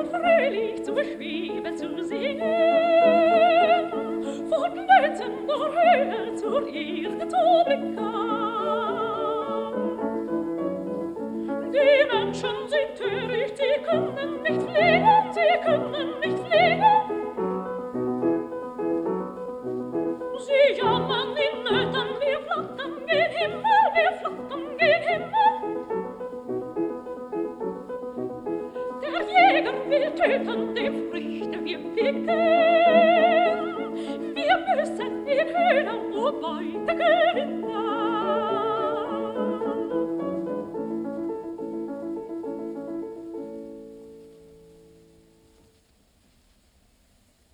und fröhlich zu schweben, zu singen. Von glänzender Höhe zur Erde zu blicken. Die Menschen sind töricht, sie können nicht fliegen, sie können nicht fliegen. Sie jammern in Nöten, wir flattern gen Himmel, wir flattern gen Himmel. Der Jäger will töten, die Früchte wir picken.